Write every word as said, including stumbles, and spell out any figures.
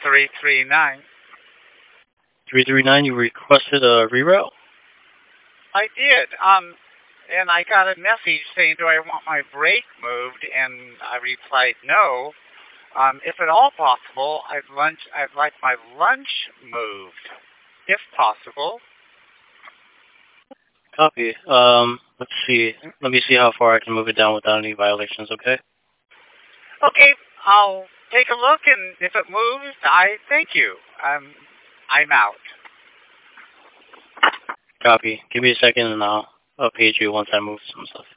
three three nine. three three nine, you requested a reroute? I did. Um, and I got a message saying, do I want my break moved? And I replied, no. Um, if at all possible, I'd lunch. I'd like my lunch moved, if possible. Copy. Um, let's see. Let me see how far I can move it down without any violations, okay? Okay, I'll take a look, and if it moves, I thank you. Um, I'm out. Copy. Give me a second and I'll, I'll page you once I move some stuff.